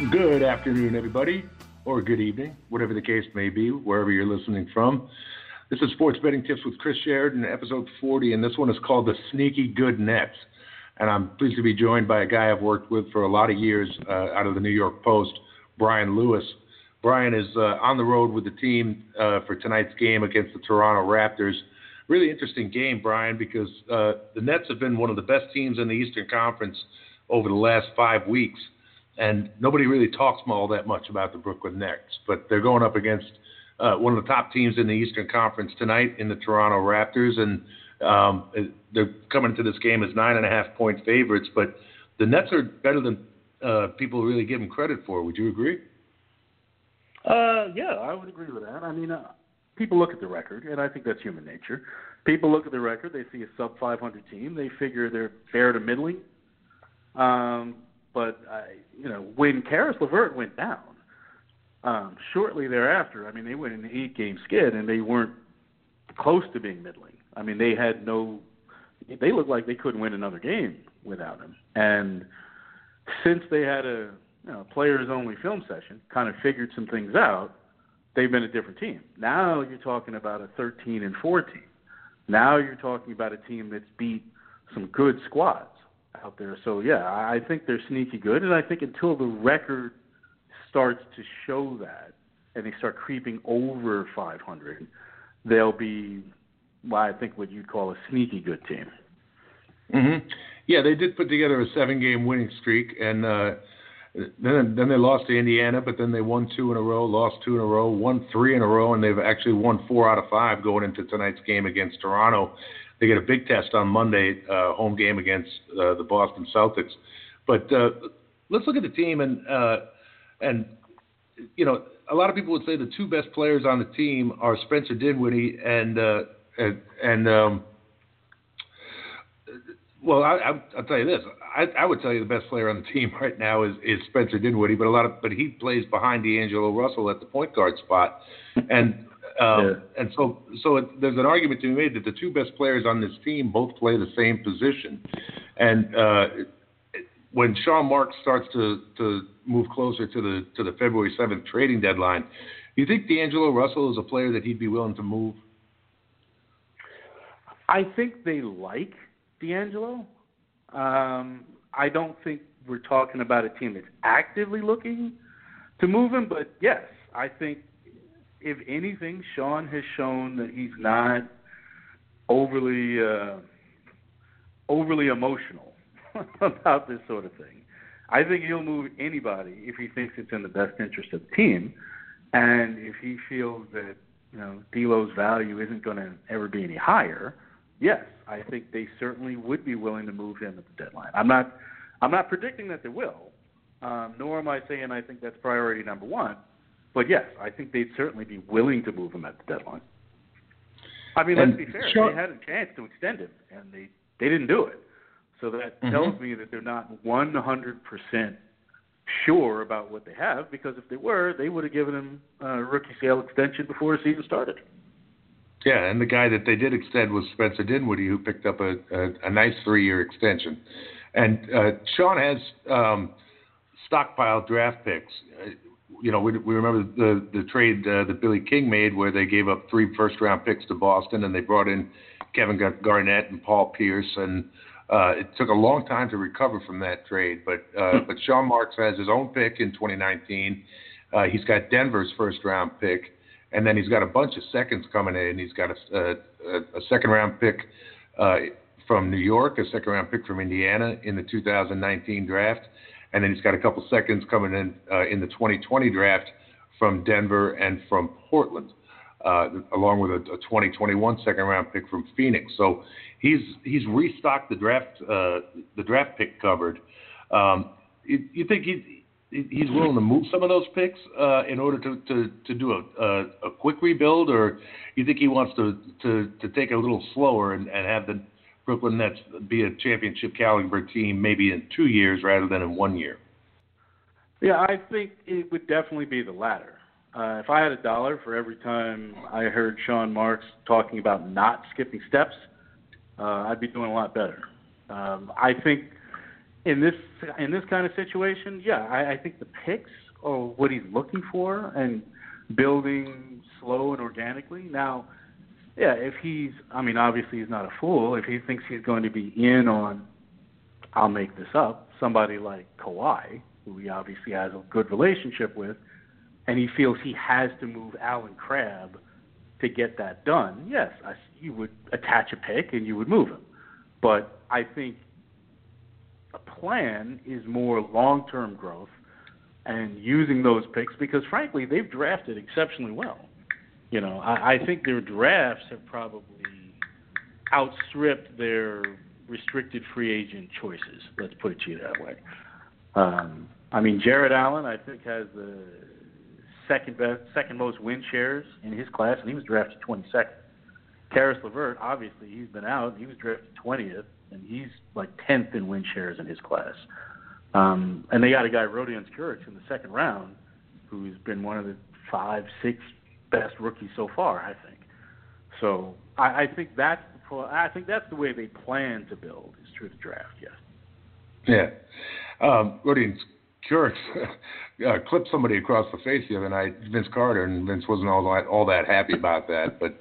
Good afternoon, everybody, or good evening, whatever the case may be, wherever you're listening from. This is Sports Betting Tips with Chris Sheridan, episode 40, and this one is called The Sneaky Good Nets. And I'm pleased to be joined by a guy I've worked with for a lot of years out of the New York Post, Brian Lewis. Brian is on the road with the team for tonight's game against the Toronto Raptors. Really interesting game, Brian, because the Nets have been one of the best teams in the Eastern Conference over the last 5 weeks. And nobody really talks all that much about the Brooklyn Nets, but they're going up against one of the top teams in the Eastern Conference tonight in the Toronto Raptors, and they're coming to this game as 9.5-point favorites. But the Nets are better than people really give them credit for. Would you agree? Yeah, I would agree with that. I mean, people look at the record, and I think that's human nature. People look at the record, they see a sub-500 team, they figure they're fair to middling. But, when Karis LeVert went down, shortly thereafter, I mean, they went in an 8-game skid, and they weren't close to being middling. I mean, they looked like they couldn't win another game without him. And since they had a players-only film session, kind of figured some things out, they've been a different team. Now you're talking about a 13-4 team. Now you're talking about a team that's beat some good squads out there. So, yeah, I think they're sneaky good, and I think until the record starts to show that and they start creeping over 500, they'll be, I think, what you'd call a sneaky good team. Mm-hmm. Yeah, they did put together a 7-game winning streak, and then they lost to Indiana, but then they won 2 in a row, lost 2 in a row, won 3 in a row, and they've actually won 4 out of 5 going into tonight's game against Toronto. They get a big test on Monday, home game against the Boston Celtics. But let's look at the team, and a lot of people would say the two best players on the team are Spencer Dinwiddie and I'll tell you this. I would tell you the best player on the team right now is Spencer Dinwiddie, but he plays behind D'Angelo Russell at the point guard spot, and so there's an argument to be made that the two best players on this team both play the same position, and when Sean Marks starts to move closer to the February 7th trading deadline, do you think D'Angelo Russell is a player that he'd be willing to move? I think they like D'Angelo. I don't think we're talking about a team that's actively looking to move him, but yes, I think if anything, Sean has shown that he's not overly emotional about this sort of thing. I think he'll move anybody if he thinks it's in the best interest of the team, and if he feels that D'Lo's value isn't going to ever be any higher. Yes, I think they certainly would be willing to move him at the deadline. I'm not predicting that they will, nor am I saying I think that's priority number one. But yes, I think they'd certainly be willing to move him at the deadline. I mean, let's be fair. They had a chance to extend him, and they didn't do it. So that tells me that they're not 100% sure about what they have, because if they were, they would have given him a rookie sale extension before the season started. Yeah, and the guy that they did extend was Spencer Dinwiddie, who picked up a nice 3-year extension. And Sean has stockpiled draft picks. We remember the trade that Billy King made where they gave up 3 first-round picks to Boston, and they brought in Kevin Garnett and Paul Pierce, and it took a long time to recover from that trade. But Sean Marks has his own pick in 2019. He's got Denver's first-round pick. And then he's got a bunch of seconds coming in. He's got a second-round pick from New York, a second-round pick from Indiana in the 2019 draft. And then he's got a couple seconds coming in the 2020 draft from Denver and from Portland, along with a 2021 second-round pick from Phoenix. So he's restocked the draft pick cupboard. You think he's willing to move some of those picks in order to do a quick rebuild, or you think he wants to take a little slower and have the Brooklyn Nets be a championship caliber team maybe in 2 years rather than in 1 year? Yeah, I think it would definitely be the latter. If I had $1 for every time I heard Sean Marks talking about not skipping steps, I'd be doing a lot better. I think in this kind of situation, yeah, I think the picks are what he's looking for and building slow and organically. Now, yeah, obviously he's not a fool. If he thinks he's going to be in on, I'll make this up, somebody like Kawhi, who he obviously has a good relationship with, and he feels he has to move Alan Crabb to get that done, yes, you would attach a pick and you would move him. But I think a plan is more long-term growth and using those picks because, frankly, they've drafted exceptionally well. I think their drafts have probably outstripped their restricted free agent choices. Let's put it to you that way. Jared Allen, I think, has the second most win shares in his class, and he was drafted 22nd. Karis LeVert, obviously, he's been out, and he was drafted 20th, and he's like 10th in win shares in his class. And they got a guy, Rodion Skurich, in the second round, who's been one of the 5, 6 best rookies so far, I think. So I think that's the way they plan to build is through the draft. Yes. Yeah. Rodion Skurich clipped somebody across the face the other night, Vince Carter, and Vince wasn't all that happy about that. But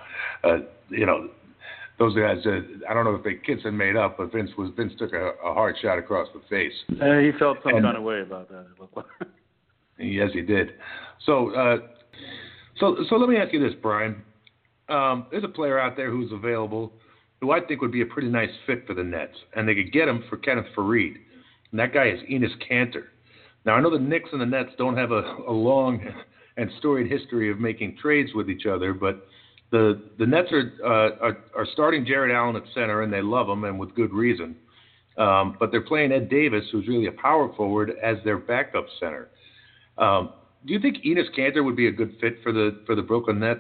those guys, I don't know if they kissed and made up, but Vince took a hard shot across the face. He felt some kind of way about that. It looked like. Yes, he did. So let me ask you this, Brian. There's a player out there who's available who I think would be a pretty nice fit for the Nets, and they could get him for Kenneth Faried. And that guy is Enes Kanter. Now, I know the Knicks and the Nets don't have a long and storied history of making trades with each other, but the Nets are starting Jared Allen at center, and they love him, and with good reason. But they're playing Ed Davis, who's really a power forward, as their backup center. Do you think Enes Kanter would be a good fit for the Brooklyn Nets?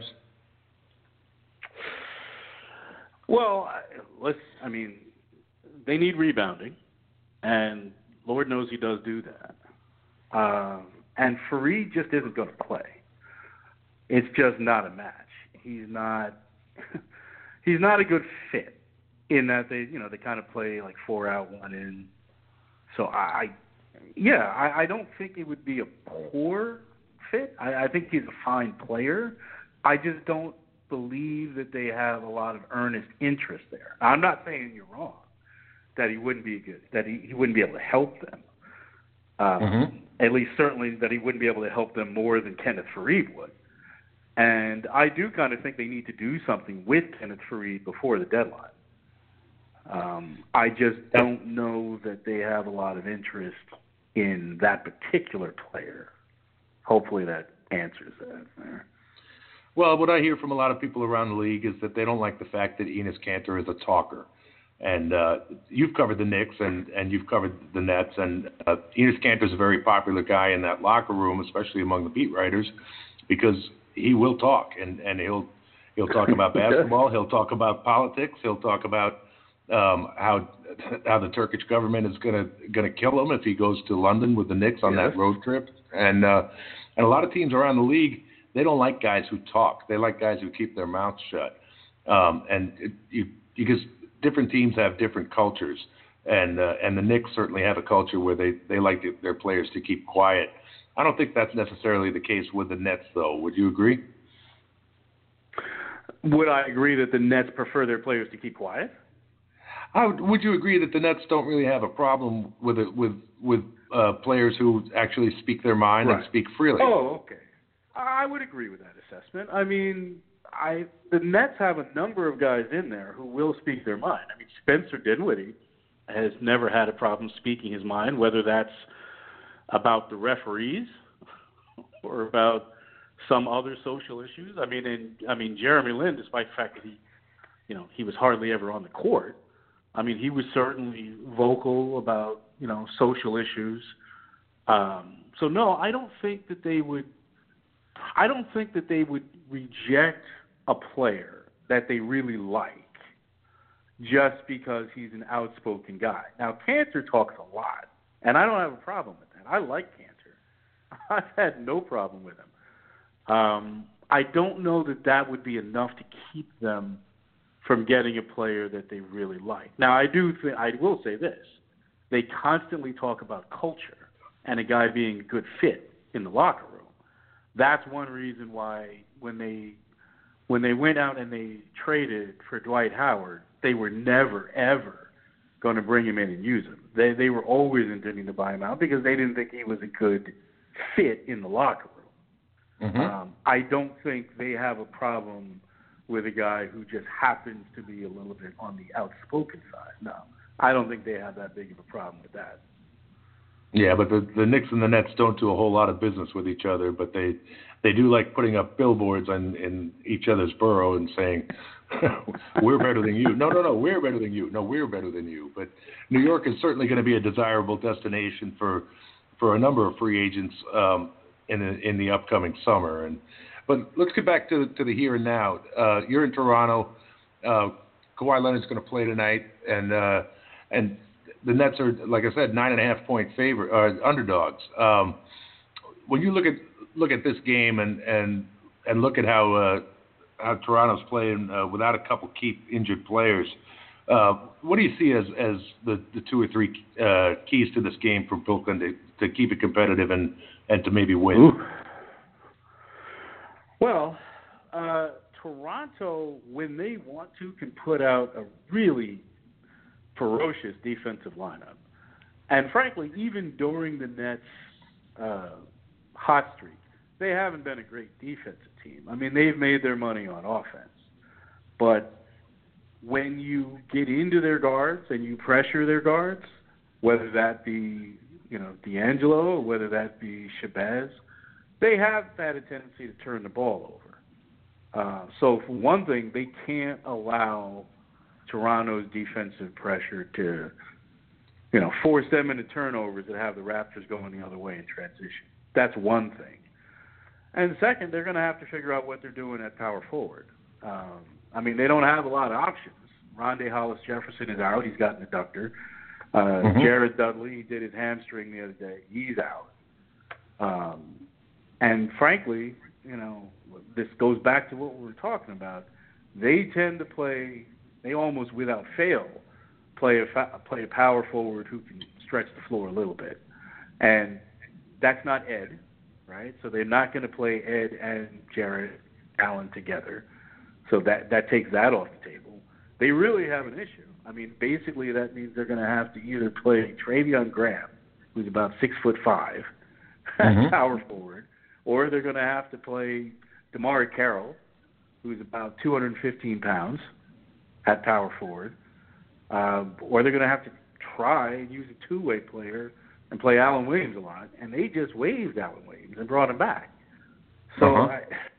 Well, they need rebounding, and Lord knows he does do that. And Faried just isn't going to play. It's just not a match. He's not a good fit in that they kind of play like 4 out, 1 in. So I don't think it would be a poor fit. I think he's a fine player. I just don't believe that they have a lot of earnest interest there. I'm not saying you're wrong, that he wouldn't be good, that he wouldn't be able to help them. At least certainly that he wouldn't be able to help them more than Kenneth Faried would. And I do kind of think they need to do something with Kenneth Faried before the deadline. I just don't know that they have a lot of interest in that particular player. Hopefully that answers that there. Well, what I hear from a lot of people around the league is that they don't like the fact that Enes Kanter is a talker. And you've covered the Knicks and you've covered the Nets, and Enes Kanter is a very popular guy in that locker room, especially among the beat writers, because he will talk and he'll talk about basketball, he'll talk about politics, he'll talk about how the Turkish government is gonna kill him if he goes to London with the Knicks on that road trip, and a lot of teams around the league, they don't like guys who talk. They like guys who keep their mouths shut, because different teams have different cultures, and the Knicks certainly have a culture where they like their players to keep quiet. I don't think that's necessarily the case with the Nets, though. Would you agree? Would I agree that the Nets prefer their players to keep quiet? Would you agree that the Nets don't really have a problem with players who actually speak their mind and speak freely? Oh, okay. I would agree with that assessment. I mean, the Nets have a number of guys in there who will speak their mind. I mean, Spencer Dinwiddie has never had a problem speaking his mind, whether that's about the referees or about some other social issues. I mean, Jeremy Lin, despite the fact that he was hardly ever on the court, I mean, he was certainly vocal about social issues. So no, I don't think that they would reject a player that they really like just because he's an outspoken guy. Now, Kanter talks a lot, and I don't have a problem with that. I like Kanter. I've had no problem with him. I don't know that would be enough to keep them from getting a player that they really like. Now, I will say this. they constantly talk about culture and a guy being a good fit in the locker room. That's one reason why when they went out and they traded for Dwight Howard, they were never, ever going to bring him in and use him. They were always intending to buy him out because they didn't think he was a good fit in the locker room. Mm-hmm. I don't think they have a problem with a guy who just happens to be a little bit on the outspoken side. No, I don't think they have that big of a problem with that. Yeah, but the Knicks and the Nets don't do a whole lot of business with each other, but they do like putting up billboards in each other's borough and saying, we're better than you. No, we're better than you. No, we're better than you. But New York is certainly going to be a desirable destination for a number of free agents in the upcoming summer. But let's get back to the here and now. You're in Toronto. Kawhi Leonard's going to play tonight, and the Nets are, like I said, 9.5-point underdogs. When you look at this game and look at how Toronto's playing without a couple key injured players, what do you see as the 2 or 3 keys to this game for Brooklyn to keep it competitive and to maybe win? Ooh. Well, Toronto, when they want to, can put out a really ferocious defensive lineup. And frankly, even during the Nets' hot streak, they haven't been a great defensive team. I mean, they've made their money on offense. But when you get into their guards and you pressure their guards, whether that be, D'Angelo or whether that be Shabazz, they have had a tendency to turn the ball over. So for one thing, they can't allow Toronto's defensive pressure to, force them into turnovers that have the Raptors going the other way in transition. That's one thing. And second, they're going to have to figure out what they're doing at power forward. They don't have a lot of options. Rondae Hollis-Jefferson is out. He's got an adductor. Jared Dudley, he did his hamstring the other day. He's out. And frankly, this goes back to what we were talking about. They tend to they almost without fail play a power forward who can stretch the floor a little bit. And that's not Ed, right? So they're not going to play Ed and Jared Allen together. So that takes that off the table. They really have an issue. Basically that means they're going to have to either play Travion Graham, who's about 6'5", power forward, or they're going to have to play DeMar Carroll, who's about 215 pounds at power forward, or they're going to have to try and use a two-way player and play Alan Williams a lot, and they just waived Alan Williams and brought him back. So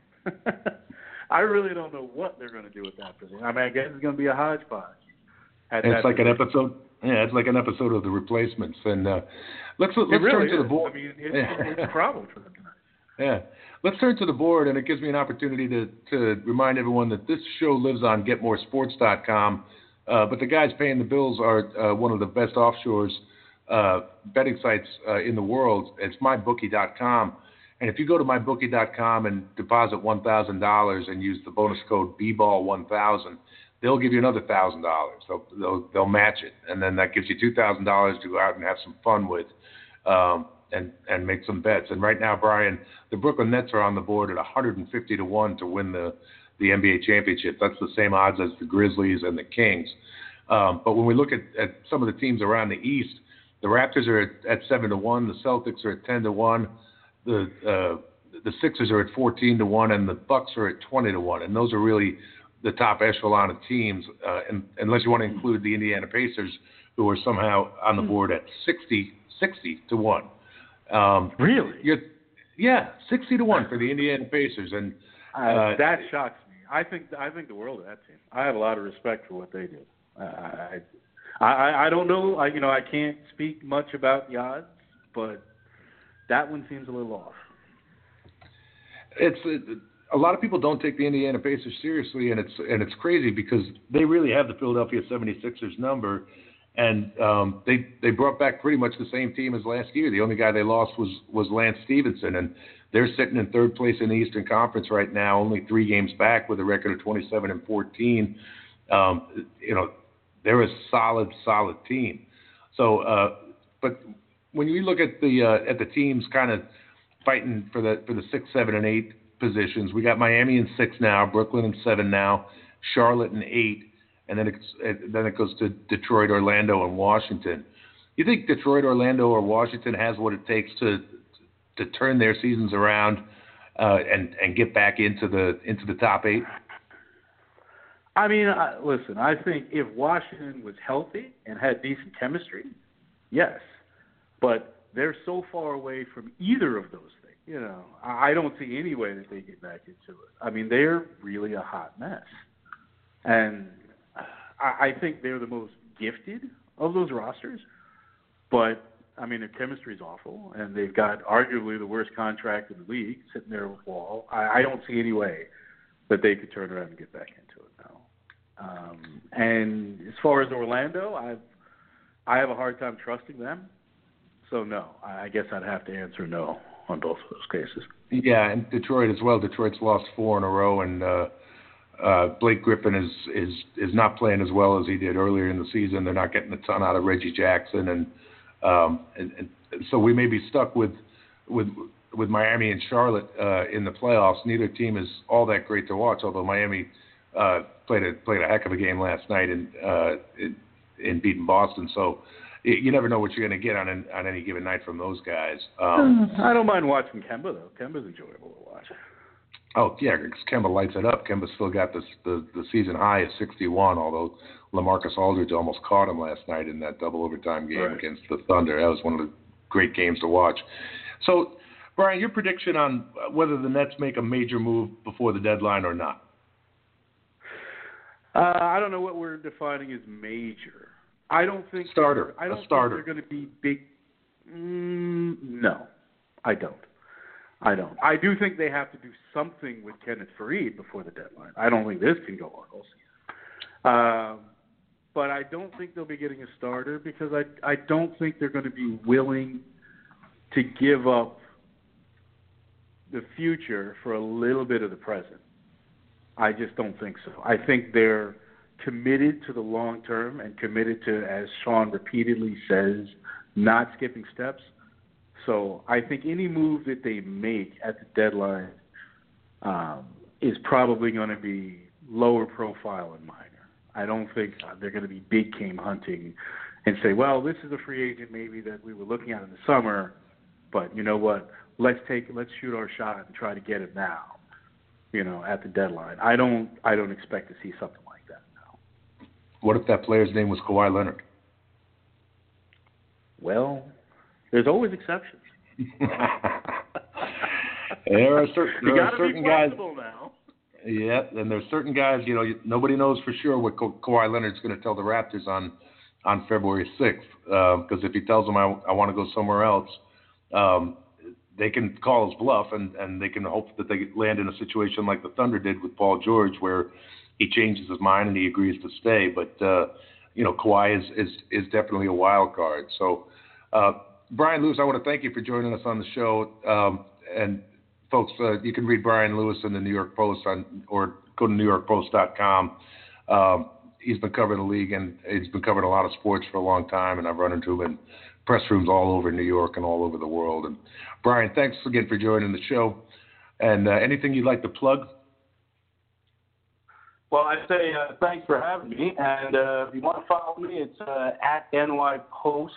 I really don't know what they're going to do with that position. I guess it's going to be a hodgepodge. It's like an episode. Yeah, it's like an episode of The Replacements. And let's really turn to the board. It's a problem for them tonight. Yeah. Let's turn to the board, and it gives me an opportunity to remind everyone that this show lives on GetMoreSports.com, but the guys paying the bills are one of the best offshores betting sites in the world. It's MyBookie.com, and if you go to MyBookie.com and deposit $1,000 and use the bonus code BBall1000, they'll give you another $1,000. They'll match it, and then that gives you $2,000 to go out and have some fun with. And make some bets. And right now, Brian, the Brooklyn Nets are on the board at 150-1 to win the NBA championship. That's the same odds as the Grizzlies and the Kings. But when we look at some of the teams around the East, the Raptors are at 7-1, the Celtics are at 10-1, the Sixers are at 14-1, and the Bucks are at 20-1. And those are really the top echelon of teams, unless you want to include the Indiana Pacers, who are somehow on the board at 60-1. Really? Yeah, 60-1 for the Indiana Pacers, and that shocks me. I think the world of that team. I have a lot of respect for what they do. I don't know. I can't speak much about the odds, but that one seems a little off. A lot of people don't take the Indiana Pacers seriously, and it's crazy because they really have the Philadelphia 76ers number. And they brought back pretty much the same team as last year. The only guy they lost was Lance Stevenson, and they're sitting in third place in the Eastern Conference right now, only 3 games back with a record of 27-14. They're a solid team. So, but when you look at the teams kind of fighting for the 6, 7, and 8 positions, we got Miami in 6 now, Brooklyn in 7 now, Charlotte in 8, and then it goes to Detroit, Orlando, and Washington. You think Detroit, Orlando, or Washington has what it takes to turn their seasons around and get back into the top 8? I mean, listen, I think if Washington was healthy and had decent chemistry, yes. But they're so far away from either of those things. You know, I don't see any way that they get back into it. I mean, they're really a hot mess. And I think they're the most gifted of those rosters. But, I mean, their chemistry's awful, and they've got arguably the worst contract in the league sitting there with Wall. I don't see any way that they could turn around and get back into it now. And as far as Orlando, I have a hard time trusting them. So, no, I guess I'd have to answer no on both of those cases. Yeah, and Detroit as well. Detroit's lost 4 in a row, and Blake Griffin is not playing as well as he did earlier in the season. They're not getting a ton out of Reggie Jackson, and so we may be stuck with Miami and Charlotte in the playoffs. Neither team is all that great to watch, although Miami played a heck of a game last night in beating Boston. So you never know what you're going to get on any given night from those guys. I don't mind watching Kemba, though. Kemba's enjoyable to watch. Oh, yeah, because Kemba lights it up. Kemba still got the season high of 61, although LaMarcus Aldridge almost caught him last night in that double overtime game against the Thunder. That was one of the great games to watch. So, Brian, your prediction on whether the Nets make a major move before the deadline or not? I don't know what we're defining as major. I don't think starter. I don't think starter. they're going to be big. No, I don't. I do think they have to do something with Kenneth Faried before the deadline. I don't think this can go on all season. But I don't think they'll be getting a starter because I don't think they're going to be willing to give up the future for a little bit of the present. I just don't think so. I think they're committed to the long term and committed to, as Sean repeatedly says, not skipping steps. So I think any move that they make at the deadline is probably going to be lower profile and minor. I don't think they're going to be big game hunting and say, well, this is a free agent maybe that we were looking at in the summer, but you know what? Let's shoot our shot and try to get it now. You know, at the deadline. I don't expect to see something like that now. What if that player's name was Kawhi Leonard? Well, there's always exceptions. There are certain guys now. Yeah, and there's certain guys, you know, nobody knows for sure what Kawhi Leonard's going to tell the Raptors on February 6th. Because if he tells them I want to go somewhere else, they can call his bluff, and they can hope that they land in a situation like the Thunder did with Paul George, where he changes his mind and he agrees to stay. But you know, Kawhi is definitely a wild card. So, Brian Lewis, I want to thank you for joining us on the show. And folks, you can read Brian Lewis in the New York Post or go to NewYorkPost.com. He's been covering the league, and he's been covering a lot of sports for a long time, and I've run into him in press rooms all over New York and all over the world. And Brian, thanks again for joining the show. And anything you'd like to plug? Well, I'd say thanks for having me. And if you want to follow me, it's at NYPost_Lewis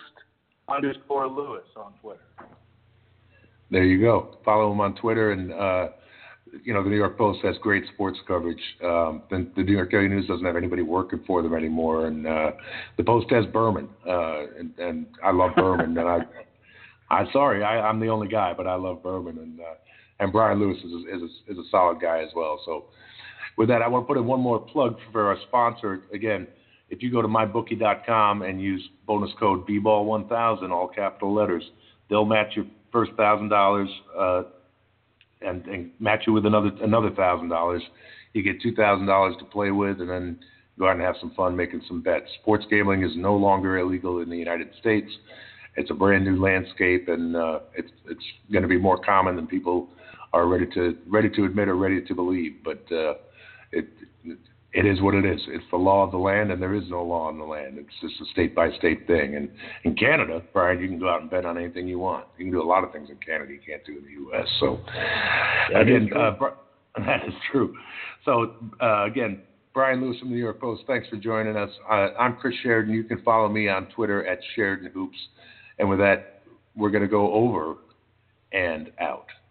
on Twitter. There you go. Follow him on Twitter. And, you know, the New York Post has great sports coverage. The New York Daily News doesn't have anybody working for them anymore. And the Post has Berman. And I love Berman. And I'm sorry, I'm the only guy, but I love Berman. And Brian Lewis is a solid guy as well. So with that, I want to put in one more plug for our sponsor. Again, if you go to mybookie.com and use bonus code BBall1000, all capital letters, they'll match your first $1,000 and match you with another $1,000. You get $2,000 to play with, and then go out and have some fun making some bets. Sports gambling is no longer illegal in the United States. It's a brand new landscape, and it's going to be more common than people are ready to admit or ready to believe. But it is what it is. It's the law of the land, and there is no law in the land. It's just a state-by-state thing. And in Canada, Brian, you can go out and bet on anything you want. You can do a lot of things in Canada you can't do in the U.S. So, again, that is true. So, again, Brian Lewis from the New York Post, thanks for joining us. I'm Chris Sheridan. You can follow me on Twitter at Sheridan Hoops. And with that, we're going to go over and out.